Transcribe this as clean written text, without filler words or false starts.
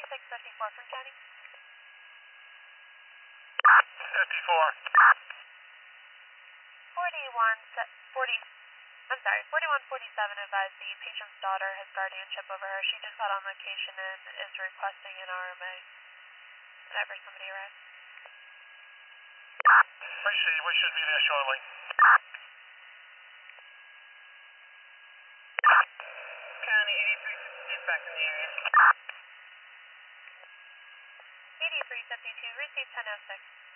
654 from County. 54. 4147 advised the patient's daughter has guardianship over her. She just got on location and is requesting an RMA. Whenever somebody arrives. We should be there shortly. County 83 back in the area. 8352, receive 1006.